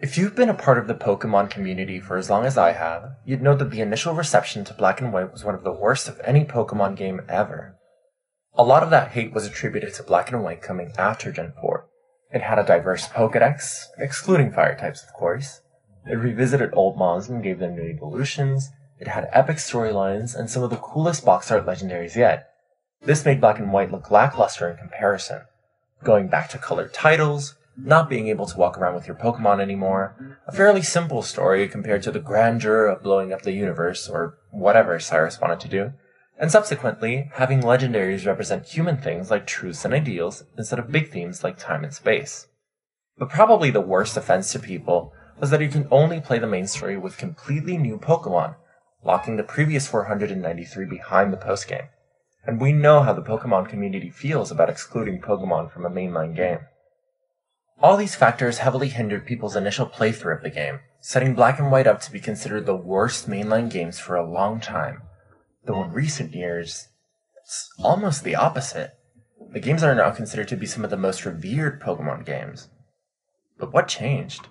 If you've been a part of the Pokemon community for as long as I have, you'd know that the initial reception to Black and White was one of the worst of any Pokemon game ever. A lot of that hate was attributed to Black and White coming after Gen 4. It had a diverse Pokedex, excluding fire types of course. It revisited old mons and gave them new evolutions. It had epic storylines and some of the coolest box art legendaries yet. This made Black and White look lackluster in comparison. Going back to colored titles, not being able to walk around with your Pokemon anymore, a fairly simple story compared to the grandeur of blowing up the universe, or whatever Cyrus wanted to do, and subsequently having legendaries represent human things like truths and ideals instead of big themes like time and space. But probably the worst offense to people was that you can only play the main story with completely new Pokemon, locking the previous 493 behind the postgame. And we know how the Pokemon community feels about excluding Pokemon from a mainline game. All these factors heavily hindered people's initial playthrough of the game, setting Black and White up to be considered the worst mainline games for a long time. Though in recent years, it's almost the opposite. The games are now considered to be some of the most revered Pokemon games. But what changed?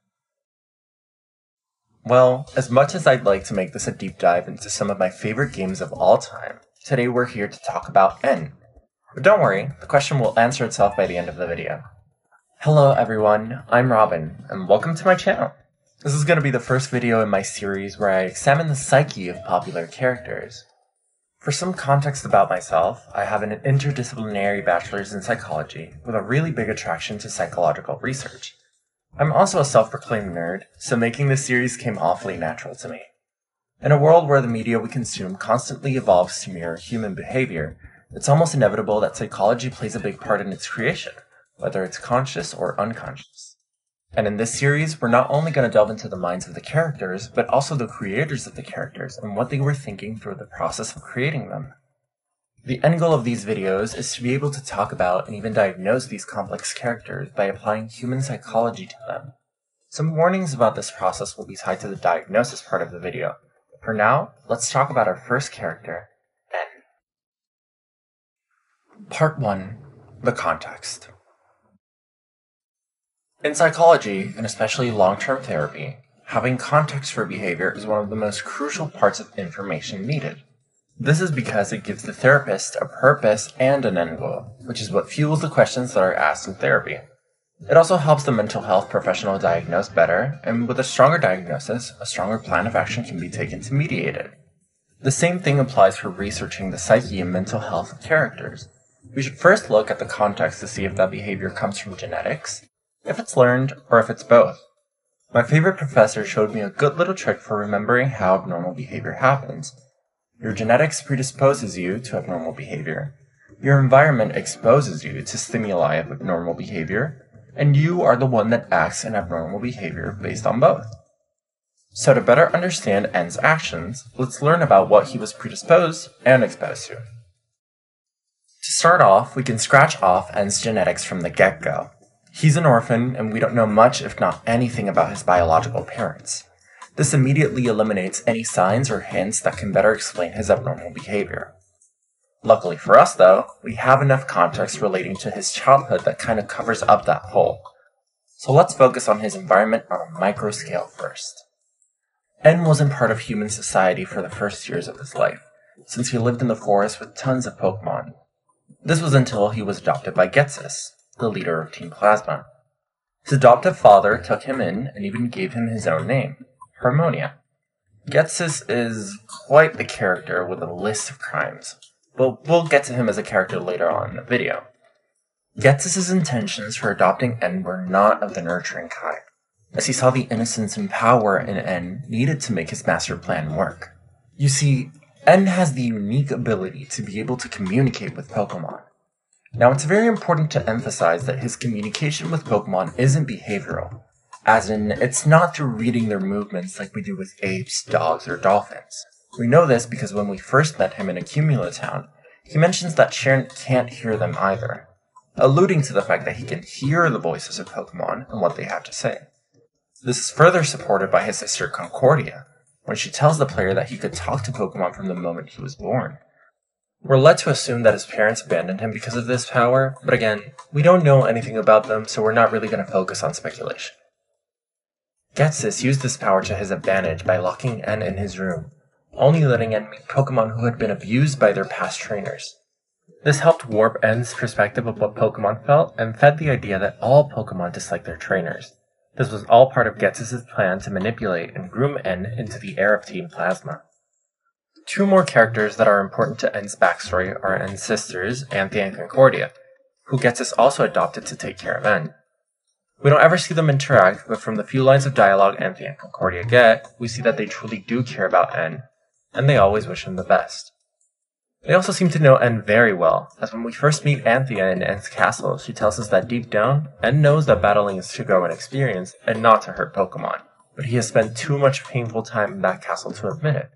Well, as much as I'd like to make this a deep dive into some of my favorite games of all time, today we're here to talk about N. But don't worry, the question will answer itself by the end of the video. Hello everyone, I'm Robin, and welcome to my channel. This is going to be the first video in my series where I examine the psyche of popular characters. For some context about myself, I have an interdisciplinary bachelor's in psychology with a really big attraction to psychological research. I'm also a self-proclaimed nerd, so making this series came awfully natural to me. In a world where the media we consume constantly evolves to mirror human behavior, it's almost inevitable that psychology plays a big part in its creation, whether it's conscious or unconscious. And in this series, we're not only going to delve into the minds of the characters, but also the creators of the characters and what they were thinking through the process of creating them. The end goal of these videos is to be able to talk about and even diagnose these complex characters by applying human psychology to them. Some warnings about this process will be tied to the diagnosis part of the video. For now, let's talk about our first character, N. Part 1. The context. In psychology, and especially long-term therapy, having context for behavior is one of the most crucial parts of information needed. This is because it gives the therapist a purpose and an end goal, which is what fuels the questions that are asked in therapy. It also helps the mental health professional diagnose better, and with a stronger diagnosis, a stronger plan of action can be taken to mediate it. The same thing applies for researching the psyche and mental health of characters. We should first look at the context to see if that behavior comes from genetics, if it's learned, or if it's both. My favorite professor showed me a good little trick for remembering how abnormal behavior happens. Your genetics predisposes you to abnormal behavior. Your environment exposes you to stimuli of abnormal behavior, and you are the one that acts in abnormal behavior based on both. So to better understand N's actions, let's learn about what he was predisposed and exposed to. To start off, we can scratch off N's genetics from the get-go. He's an orphan, and we don't know much, if not anything, about his biological parents. This immediately eliminates any signs or hints that can better explain his abnormal behavior. Luckily for us, though, we have enough context relating to his childhood that kind of covers up that hole. So let's focus on his environment on a micro scale first. N wasn't part of human society for the first years of his life, since he lived in the forest with tons of Pokemon. This was until he was adopted by Ghetsis, the leader of Team Plasma. His adoptive father took him in and even gave him his own name, Harmonia. Ghetsis is quite the character with a list of crimes, but we'll get to him as a character later on in the video. Ghetsis' intentions for adopting N were not of the nurturing kind, as he saw the innocence and power in N needed to make his master plan work. You see, N has the unique ability to be able to communicate with Pokemon. Now, it's very important to emphasize that his communication with Pokemon isn't behavioral, as in, it's not through reading their movements like we do with apes, dogs, or dolphins. We know this because when we first met him in Accumula Town, he mentions that Sharon can't hear them either, alluding to the fact that he can hear the voices of Pokemon and what they have to say. This is further supported by his sister Concordia, when she tells the player that he could talk to Pokemon from the moment he was born. We're led to assume that his parents abandoned him because of this power, but again, we don't know anything about them, so we're not really going to focus on speculation. Ghetsis used this power to his advantage by locking N in his room, only letting N meet Pokemon who had been abused by their past trainers. This helped warp N's perspective of what Pokemon felt and fed the idea that all Pokemon dislike their trainers. This was all part of Ghetsis' plan to manipulate and groom N into the heir of Team Plasma. Two more characters that are important to N's backstory are N's sisters, Anthea and Concordia, who Ghetsis also adopted to take care of N. We don't ever see them interact, but from the few lines of dialogue Anthea and Concordia get, we see that they truly do care about N, and they always wish him the best. They also seem to know N very well, as when we first meet Anthea in N's castle, she tells us that deep down, N knows that battling is to grow in experience and not to hurt Pokemon, but he has spent too much painful time in that castle to admit it.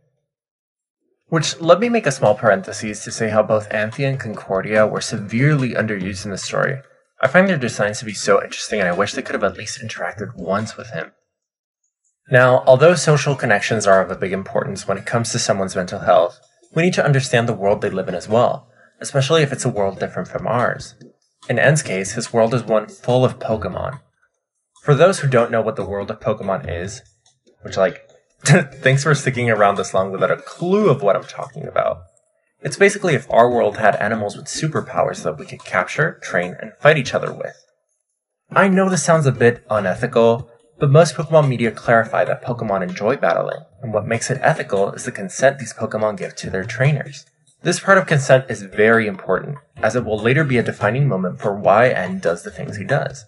Which, let me make a small parenthesis to say how both Anthea and Concordia were severely underused in the story. I find their designs to be so interesting and I wish they could have at least interacted once with him. Now, although social connections are of a big importance when it comes to someone's mental health, we need to understand the world they live in as well, especially if it's a world different from ours. In N's case, his world is one full of Pokemon. For those who don't know what the world of Pokemon is, which thanks for sticking around this long without a clue of what I'm talking about. It's basically if our world had animals with superpowers that we could capture, train, and fight each other with. I know this sounds a bit unethical, but most Pokemon media clarify that Pokemon enjoy battling, and what makes it ethical is the consent these Pokemon give to their trainers. This part of consent is very important, as it will later be a defining moment for why N does the things he does.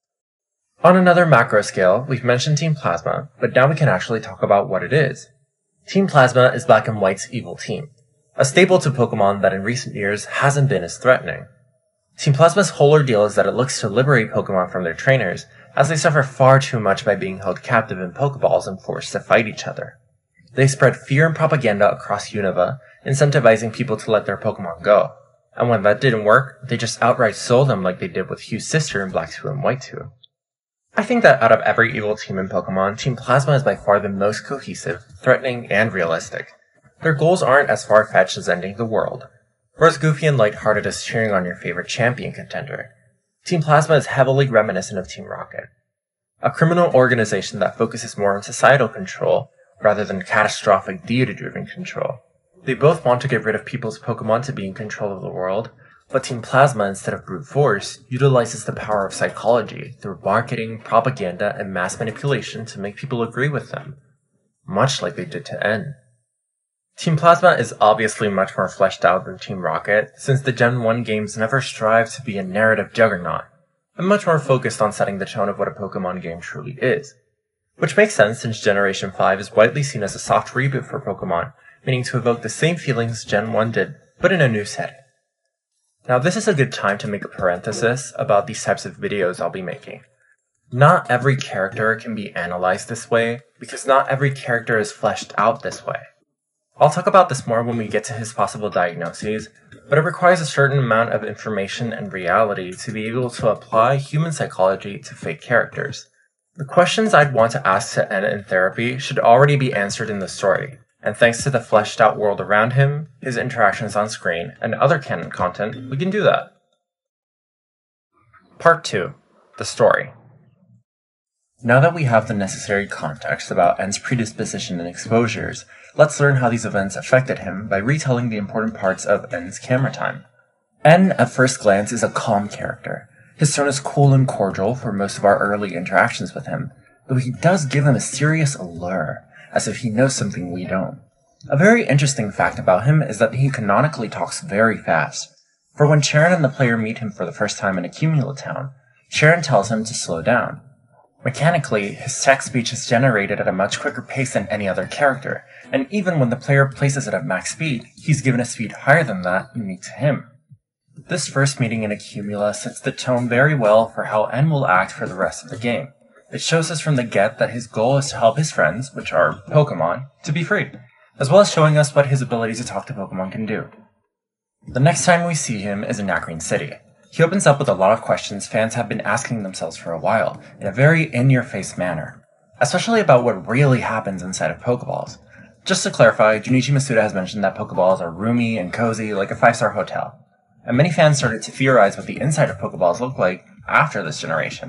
On another macro scale, we've mentioned Team Plasma, but now we can actually talk about what it is. Team Plasma is Black and White's evil team, a staple to Pokemon that in recent years hasn't been as threatening. Team Plasma's whole ordeal is that it looks to liberate Pokemon from their trainers, as they suffer far too much by being held captive in Pokeballs and forced to fight each other. They spread fear and propaganda across Unova, incentivizing people to let their Pokemon go, and when that didn't work, they just outright sold them like they did with Hugh's sister in Black 2 and White 2. I think that out of every evil team in Pokemon, Team Plasma is by far the most cohesive, threatening, and realistic. Their goals aren't as far-fetched as ending the world, or as goofy and lighthearted as cheering on your favorite champion contender. Team Plasma is heavily reminiscent of Team Rocket, a criminal organization that focuses more on societal control rather than catastrophic deity-driven control. They both want to get rid of people's Pokemon to be in control of the world, but Team Plasma, instead of brute force, utilizes the power of psychology through marketing, propaganda, and mass manipulation to make people agree with them, much like they did to N. Team Plasma is obviously much more fleshed out than Team Rocket, since the Gen 1 games never strive to be a narrative juggernaut, and much more focused on setting the tone of what a Pokemon game truly is. Which makes sense since Generation 5 is widely seen as a soft reboot for Pokemon, meaning to evoke the same feelings Gen 1 did, but in a new setting. Now this is a good time to make a parenthesis about these types of videos I'll be making. Not every character can be analyzed this way, because not every character is fleshed out this way. I'll talk about this more when we get to his possible diagnoses, but it requires a certain amount of information and reality to be able to apply human psychology to fake characters. The questions I'd want to ask to N in therapy should already be answered in the story, and thanks to the fleshed out world around him, his interactions on screen, and other canon content, we can do that. Part 2. The story. Now that we have the necessary context about N's predisposition and exposures, let's learn how these events affected him by retelling the important parts of N's camera time. N, at first glance, is a calm character. His tone is cool and cordial for most of our early interactions with him, though he does give him a serious allure, as if he knows something we don't. A very interesting fact about him is that he canonically talks very fast. For when Cheren and the player meet him for the first time in Accumula Town, Cheren tells him to slow down. Mechanically, his text speech is generated at a much quicker pace than any other character, and even when the player places it at max speed, he's given a speed higher than that unique to him. This first meeting in Accumula sets the tone very well for how N will act for the rest of the game. It shows us from the get that his goal is to help his friends, which are Pokemon, to be free, as well as showing us what his ability to talk to Pokemon can do. The next time we see him is in Nacrene City. He opens up with a lot of questions fans have been asking themselves for a while, in a very in-your-face manner, especially about what really happens inside of Pokeballs. Just to clarify, Junichi Masuda has mentioned that Pokeballs are roomy and cozy like a 5-star hotel, and many fans started to theorize what the inside of Pokeballs look like after this generation.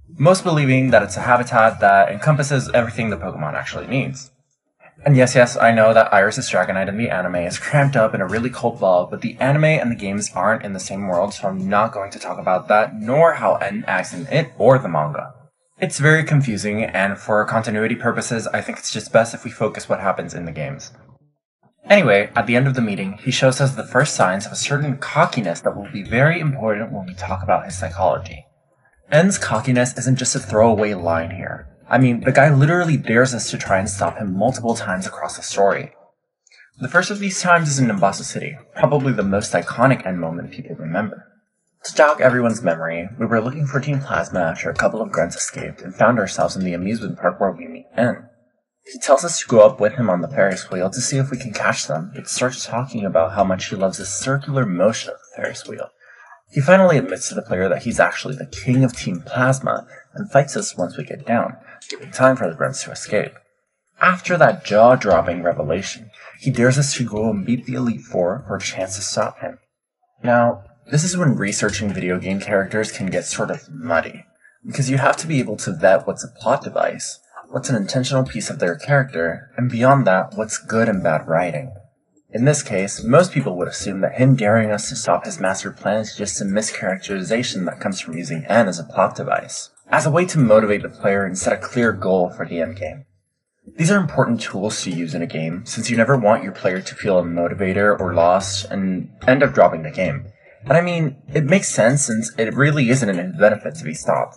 most believing that it's a habitat that encompasses everything the Pokemon actually needs. And yes, I know that Iris' Dragonite in the anime is cramped up in a really cold ball, but the anime and the games aren't in the same world, so I'm not going to talk about that, nor how N acts in it or the manga. It's very confusing, and for continuity purposes, I think it's just best if we focus what happens in the games. Anyway, at the end of the meeting, he shows us the first signs of a certain cockiness that will be very important when we talk about his psychology. N's cockiness isn't just a throwaway line here. I mean, the guy literally dares us to try and stop him multiple times across the story. The first of these times is in Nimbasa City, probably the most iconic N moment people remember. To jog everyone's memory, we were looking for Team Plasma after a couple of grunts escaped and found ourselves in the amusement park where we meet N. He tells us to go up with him on the Ferris wheel to see if we can catch them, but starts talking about how much he loves the circular motion of the Ferris wheel. He finally admits to the player that he's actually the king of Team Plasma and fights us once we get down, giving time for the grunts to escape. After that jaw-dropping revelation, he dares us to go and beat the Elite Four for a chance to stop him. Now, this is when researching video game characters can get sort of muddy, because you have to be able to vet what's a plot device, what's an intentional piece of their character, and beyond that, what's good and bad writing. In this case, most people would assume that him daring us to stop his master plan is just a mischaracterization that comes from using N as a plot device, as a way to motivate the player and set a clear goal for the endgame. These are important tools to use in a game, since you never want your player to feel unmotivated or lost and end up dropping the game. And I mean, it makes sense since it really isn't in his benefit to be stopped.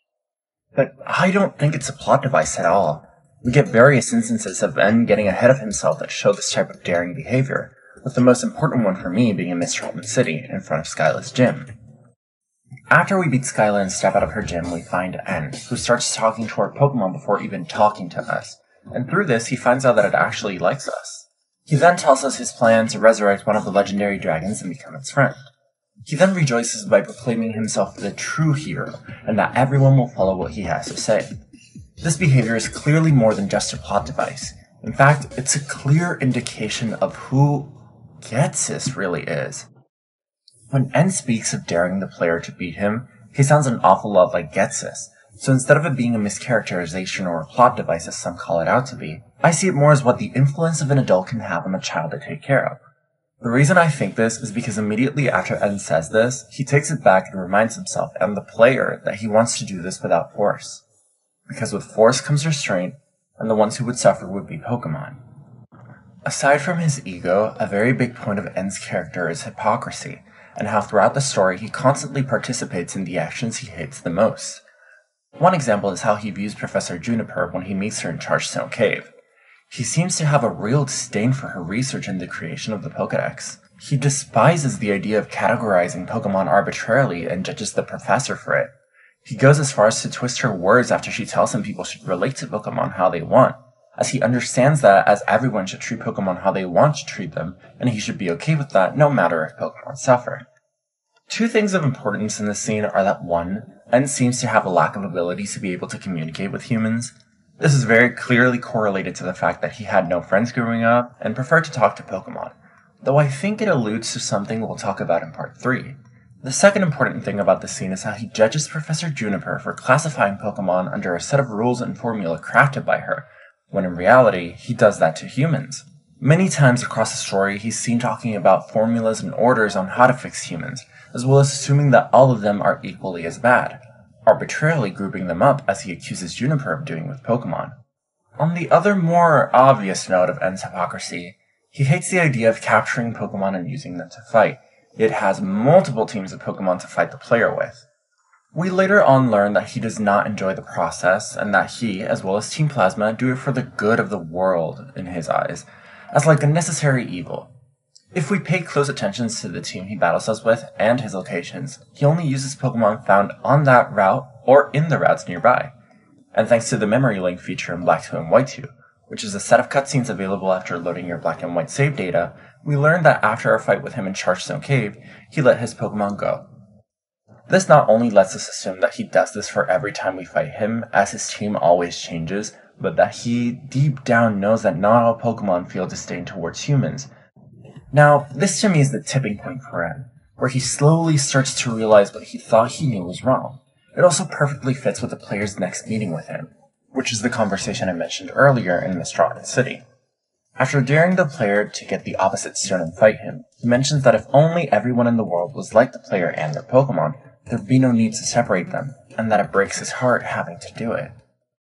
But I don't think it's a plot device at all. We get various instances of N getting ahead of himself that show this type of daring behavior, with the most important one for me being in Metropolitan City, in front of Skyla's gym. After we beat Skyla and step out of her gym, we find N, who starts talking to our Pokemon before even talking to us, and through this he finds out that it actually likes us. He then tells us his plan to resurrect one of the legendary dragons and become its friend. He then rejoices by proclaiming himself the true hero, and that everyone will follow what he has to say. This behavior is clearly more than just a plot device. In fact, it's a clear indication of who Ghetsis really is. When N speaks of daring the player to beat him, he sounds an awful lot like Ghetsis, so instead of it being a mischaracterization or a plot device as some call it out to be, I see it more as what the influence of an adult can have on a child to take care of. The reason I think this is because immediately after N says this, he takes it back and reminds himself and the player that he wants to do this without force. Because with force comes restraint, and the ones who would suffer would be Pokemon. Aside from his ego, a very big point of N's character is hypocrisy, and how throughout the story he constantly participates in the actions he hates the most. One example is how he views Professor Juniper when he meets her in Chargestone Cave. He seems to have a real disdain for her research and the creation of the Pokedex. He despises the idea of categorizing Pokemon arbitrarily and judges the professor for it. He goes as far as to twist her words after she tells him people should relate to Pokemon how they want, as he understands that as everyone should treat Pokemon how they want to treat them, and he should be okay with that no matter if Pokemon suffer. Two things of importance in this scene are that 1, N seems to have a lack of ability to be able to communicate with humans. This is very clearly correlated to the fact that he had no friends growing up and preferred to talk to Pokemon, though I think it alludes to something we'll talk about in part 3. The second important thing about this scene is how he judges Professor Juniper for classifying Pokemon under a set of rules and formula crafted by her, when in reality, he does that to humans. Many times across the story, he's seen talking about formulas and orders on how to fix humans, as well as assuming that all of them are equally as bad, arbitrarily grouping them up as he accuses Juniper of doing with Pokemon. On the other more obvious note of N's hypocrisy, he hates the idea of capturing Pokemon and using them to fight. It has multiple teams of Pokemon to fight the player with. We later on learn that he does not enjoy the process, and that he, as well as Team Plasma, do it for the good of the world, in his eyes, as like a necessary evil. If we pay close attention to the team he battles us with, and his locations, he only uses Pokemon found on that route, or in the routes nearby. And thanks to the Memory Link feature in Black 2 and White 2, which is a set of cutscenes available after loading your Black and White save data, we learned that after our fight with him in Chargestone Cave, he let his Pokemon go. This not only lets us assume that he does this for every time we fight him, as his team always changes, but that he deep down knows that not all Pokemon feel disdain towards humans. Now, this to me is the tipping point for N, where he slowly starts to realize what he thought he knew was wrong, It also perfectly fits with the player's next meeting with him, which is the conversation I mentioned earlier in Mistral City. After daring the player to get the opposite stone and fight him, he mentions that if only everyone in the world was like the player and their Pokemon, there'd be no need to separate them, and that it breaks his heart having to do it.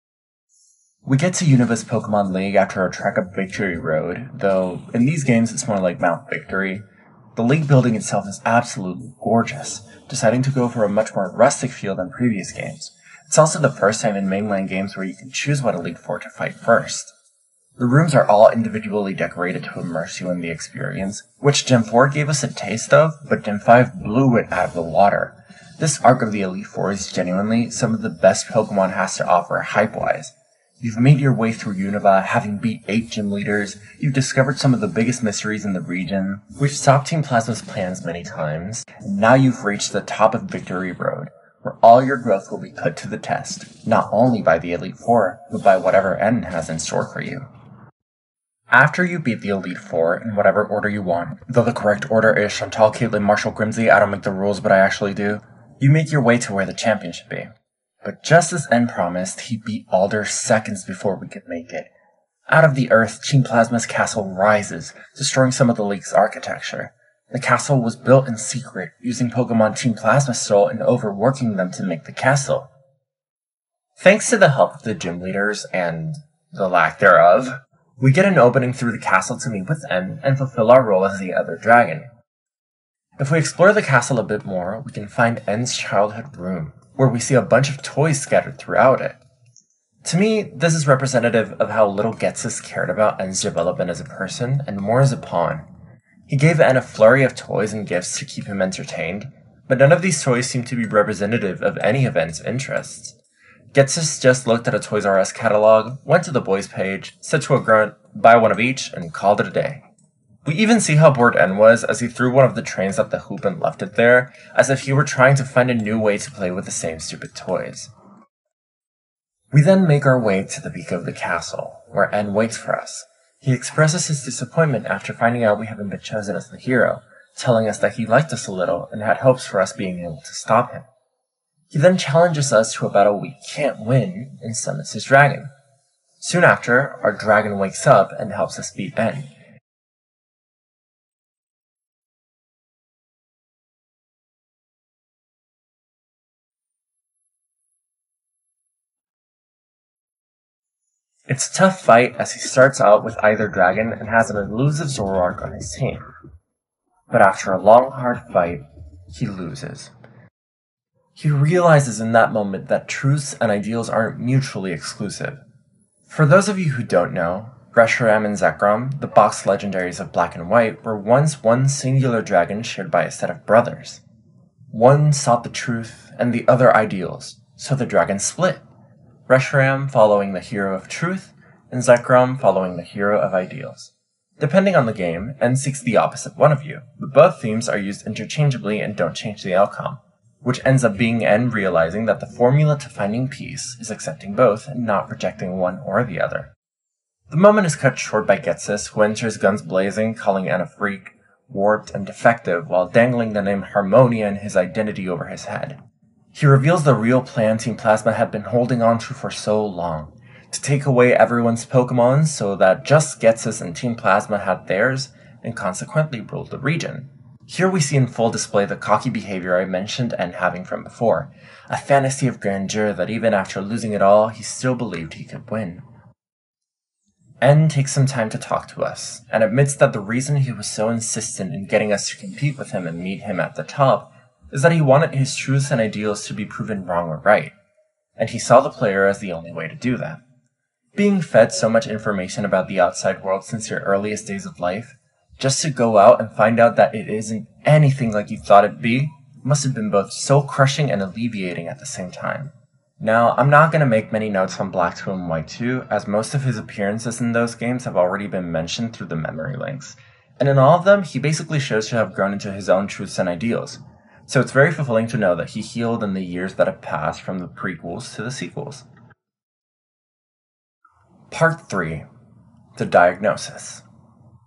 We get to Unova's Pokemon League after a trek up Victory Road, though in these games it's more like Mount Victory. The league building itself is absolutely gorgeous, deciding to go for a much more rustic feel than previous games. It's also the first time in mainland games where you can choose what Elite Four to fight first. The rooms are all individually decorated to immerse you in the experience, which Gen 4 gave us a taste of, but Gen 5 blew it out of the water. This arc of the Elite Four is genuinely some of the best Pokemon has to offer hype-wise. You've made your way through Unova, having beat 8 gym leaders, you've discovered some of the biggest mysteries in the region, we've stopped Team Plasma's plans many times, and now you've reached the top of Victory Road, where all your growth will be put to the test, not only by the Elite Four, but by whatever N has in store for you. After you beat the Elite Four in whatever order you want, though the correct order is Chantal, Caitlyn, Marshall, Grimsey, I don't make the rules but I actually do, you make your way to where the champion should be. But just as N promised, he beat Alder seconds before we could make it. Out of the earth, Team Plasma's castle rises, destroying some of the league's architecture. The castle was built in secret, using Pokemon Team Plasma stole and overworking them to make the castle. Thanks to the help of the gym leaders, and the lack thereof, we get an opening through the castle to meet with N and fulfill our role as the other dragon. If we explore the castle a bit more, we can find N's childhood room, where we see a bunch of toys scattered throughout it. To me, this is representative of how little Ghetsis cared about N's development as a person and more as a pawn. He gave N a flurry of toys and gifts to keep him entertained, but none of these toys seem to be representative of any of N's interests. Ghetsis just looked at a Toys R Us catalog, went to the boys page, said to a grunt, "Buy one of each," and called it a day. We even see how bored N was as he threw one of the trains at the hoop and left it there, as if he were trying to find a new way to play with the same stupid toys. We then make our way to the peak of the castle, where N waits for us. He expresses his disappointment after finding out we haven't been chosen as the hero, telling us that he liked us a little and had hopes for us being able to stop him. He then challenges us to a battle we can't win and summons his dragon. Soon after, our dragon wakes up and helps us beat N. It's a tough fight as he starts out with either dragon and has an elusive Zoroark on his team. But after a long hard fight, he loses. He realizes in that moment that truths and ideals aren't mutually exclusive. For those of you who don't know, Reshiram and Zekrom, the box legendaries of Black and White, were once one singular dragon shared by a set of brothers. One sought the truth and the other ideals, so the dragons split. Reshiram following the hero of truth, and Zekrom following the hero of ideals. Depending on the game, N seeks the opposite one of you, but both themes are used interchangeably and don't change the outcome, which ends up being N realizing that the formula to finding peace is accepting both and not rejecting one or the other. The moment is cut short by Ghetsis, who enters guns blazing, calling N a freak, warped, and defective while dangling the name Harmonia and his identity over his head. He reveals the real plan Team Plasma had been holding on to for so long, to take away everyone's Pokemon so that just Ghetsis and Team Plasma had theirs, and consequently ruled the region. Here we see in full display the cocky behavior I mentioned N having from before, a fantasy of grandeur that even after losing it all, he still believed he could win. N takes some time to talk to us, and admits that the reason he was so insistent in getting us to compete with him and meet him at the top is that he wanted his truths and ideals to be proven wrong or right, and he saw the player as the only way to do that. Being fed so much information about the outside world since your earliest days of life, just to go out and find out that it isn't anything like you thought it'd be, must have been both soul crushing and alleviating at the same time. Now, I'm not going to make many notes on Black 2 and White 2, as most of his appearances in those games have already been mentioned through the memory links, and in all of them, he basically shows to have grown into his own truths and ideals. So it's very fulfilling to know that he healed in the years that have passed from the prequels to the sequels. Part 3. The Diagnosis.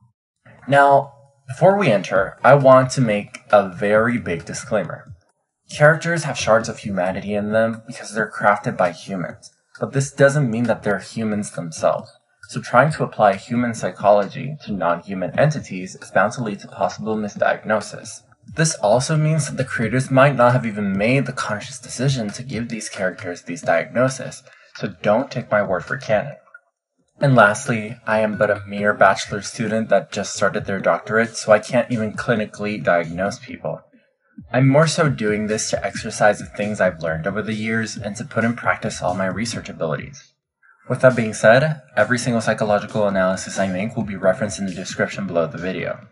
Now, before we enter, I want to make a very big disclaimer. Characters have shards of humanity in them because they're crafted by humans, but this doesn't mean that they're humans themselves. So trying to apply human psychology to non-human entities is bound to lead to possible misdiagnosis. This also means that the creators might not have even made the conscious decision to give these characters these diagnoses, so don't take my word for canon. And lastly, I am but a mere bachelor student that just started their doctorate, so I can't even clinically diagnose people. I'm more so doing this to exercise the things I've learned over the years and to put in practice all my research abilities. With that being said, every single psychological analysis I make will be referenced in the description below the video.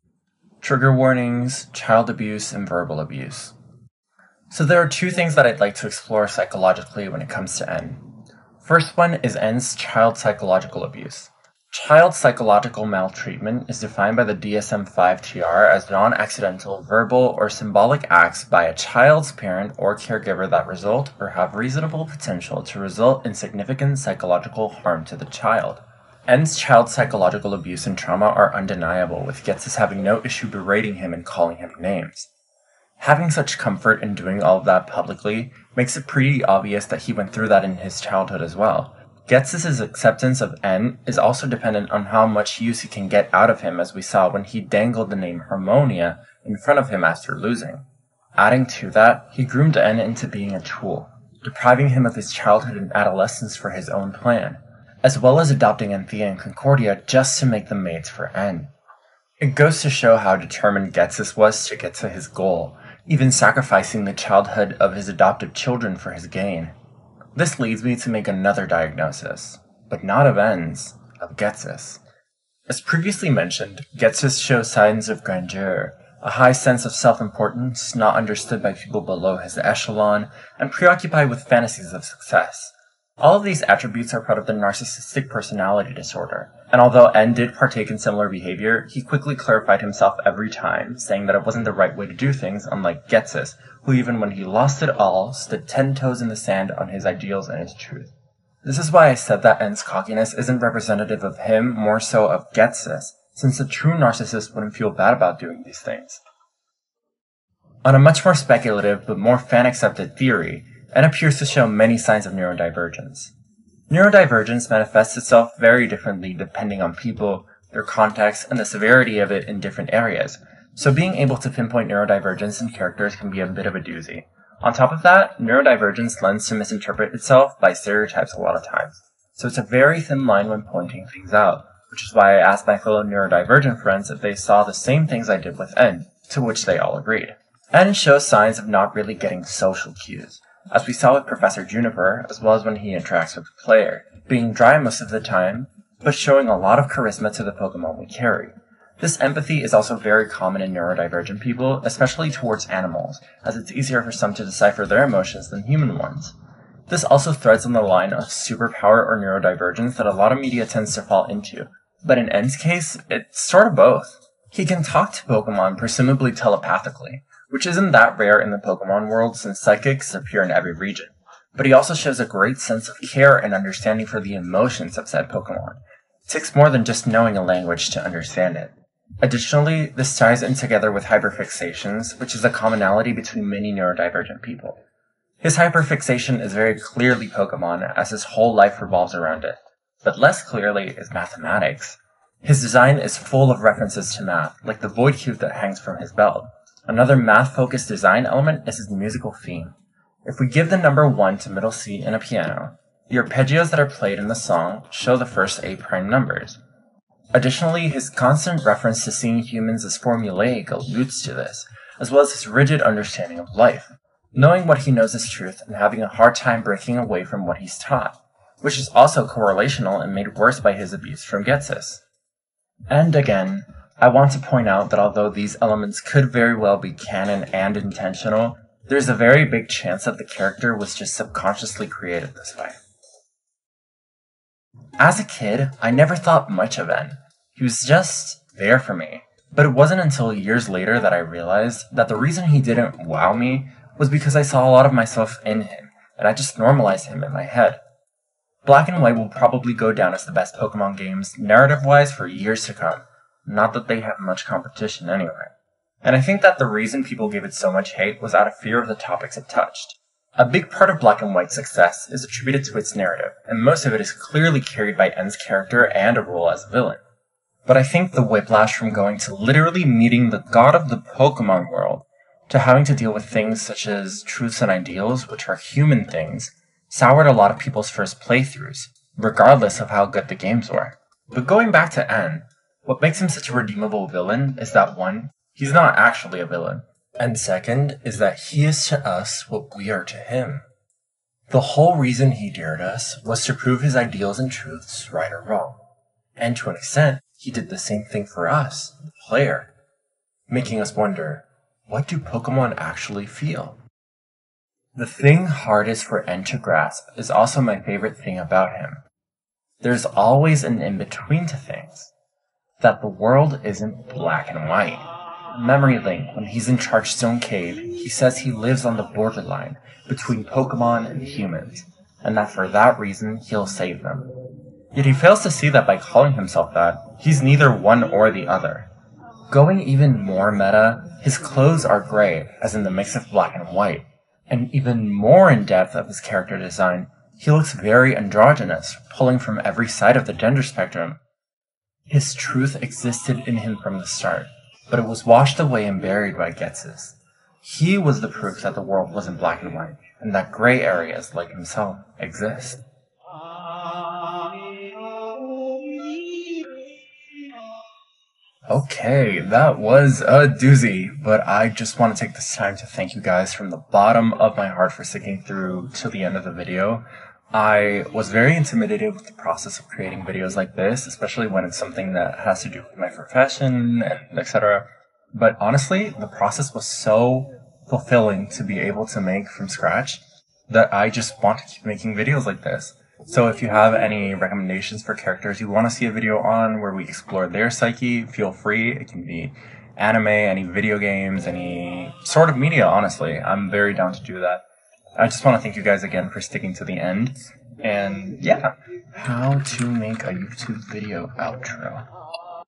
Trigger warnings, child abuse, and verbal abuse. So there are two things that I'd like to explore psychologically when it comes to N. First one is N's child psychological abuse. Child psychological maltreatment is defined by the DSM-5-TR as non-accidental verbal or symbolic acts by a child's parent or caregiver that result or have reasonable potential to result in significant psychological harm to the child. N's child psychological abuse and trauma are undeniable, with Ghetsis having no issue berating him and calling him names. Having such comfort in doing all of that publicly makes it pretty obvious that he went through that in his childhood as well. Ghetsis' acceptance of N is also dependent on how much use he can get out of him, as we saw when he dangled the name Harmonia in front of him after losing. Adding to that, he groomed N into being a tool, depriving him of his childhood and adolescence for his own plan, as well as adopting Anthea and Concordia just to make them mates for N. It goes to show how determined Ghetsis was to get to his goal, even sacrificing the childhood of his adopted children for his gain. This leads me to make another diagnosis, but not of N's, of Ghetsis. As previously mentioned, Ghetsis shows signs of grandeur, a high sense of self-importance not understood by people below his echelon, and preoccupied with fantasies of success. All of these attributes are part of the narcissistic personality disorder, and although N did partake in similar behavior, he quickly clarified himself every time, saying that it wasn't the right way to do things, unlike Ghetsis, who even when he lost it all, stood 10 toes in the sand on his ideals and his truth. This is why I said that N's cockiness isn't representative of him, more so of Ghetsis, since a true narcissist wouldn't feel bad about doing these things. On a much more speculative but more fan-accepted theory, N appears to show many signs of neurodivergence. Neurodivergence manifests itself very differently depending on people, their context, and the severity of it in different areas, so being able to pinpoint neurodivergence in characters can be a bit of a doozy. On top of that, neurodivergence lends to misinterpret itself by stereotypes a lot of times, so it's a very thin line when pointing things out, which is why I asked my fellow neurodivergent friends if they saw the same things I did with N, to which they all agreed. N shows signs of not really getting social cues, as we saw with Professor Juniper, as well as when he interacts with the player, being dry most of the time, but showing a lot of charisma to the Pokemon we carry. This empathy is also very common in neurodivergent people, especially towards animals, as it's easier for some to decipher their emotions than human ones. This also threads on the line of superpower or neurodivergence that a lot of media tends to fall into, but in N's case, it's sort of both. He can talk to Pokemon presumably telepathically, which isn't that rare in the Pokemon world since psychics appear in every region, but he also shows a great sense of care and understanding for the emotions of said Pokemon. It takes more than just knowing a language to understand it. Additionally, this ties in together with hyperfixations, which is a commonality between many neurodivergent people. His hyperfixation is very clearly Pokemon, as his whole life revolves around it, but less clearly is mathematics. His design is full of references to math, like the void cube that hangs from his belt. Another math-focused design element is his musical theme. If we give the number 1 to middle C in a piano, the arpeggios that are played in the song show the first 8 prime numbers. Additionally, his constant reference to seeing humans as formulaic alludes to this, as well as his rigid understanding of life, knowing what he knows is truth and having a hard time breaking away from what he's taught, which is also correlational and made worse by his abuse from Ghetsis. And again, I want to point out that although these elements could very well be canon and intentional, there's a very big chance that the character was just subconsciously created this way. As a kid, I never thought much of N. He was just there for me. But it wasn't until years later that I realized that the reason he didn't wow me was because I saw a lot of myself in him, and I just normalized him in my head. Black and White will probably go down as the best Pokemon games, narrative-wise, for years to come. Not that they have much competition anyway. And I think that the reason people gave it so much hate was out of fear of the topics it touched. A big part of Black and White's success is attributed to its narrative, and most of it is clearly carried by N's character and a role as a villain. But I think the whiplash from going to literally meeting the god of the Pokemon world, to having to deal with things such as truths and ideals, which are human things, soured a lot of people's first playthroughs, regardless of how good the games were. But going back to N, what makes him such a redeemable villain is that 1, he's not actually a villain, and second is that he is to us what we are to him. The whole reason he dared us was to prove his ideals and truths right or wrong, and to an extent, he did the same thing for us, the player, making us wonder, what do Pokemon actually feel? The thing hardest for N to grasp is also my favorite thing about him. There's always an in-between to things. That the world isn't black and white. Memory Link, when he's in Chargestone Cave, he says he lives on the borderline between Pokemon and humans, and that for that reason he'll save them. Yet he fails to see that by calling himself that, he's neither one or the other. Going even more meta, his clothes are gray, as in the mix of black and white, and even more in depth of his character design, he looks very androgynous, pulling from every side of the gender spectrum. His truth existed in him from the start, but it was washed away and buried by Ghetsis. He was the proof that the world wasn't black and white, and that gray areas, like himself, exist. Okay, that was a doozy, but I just want to take this time to thank you guys from the bottom of my heart for sticking through to the end of the video. I was very intimidated with the process of creating videos like this, especially when it's something that has to do with my profession and etc. But honestly, the process was so fulfilling to be able to make from scratch that I just want to keep making videos like this. So if you have any recommendations for characters you want to see a video on where we explore their psyche, feel free. It can be anime, any video games, any sort of media, honestly. I'm very down to do that. I just want to thank you guys again for sticking to the end. And yeah, how to make a YouTube video outro.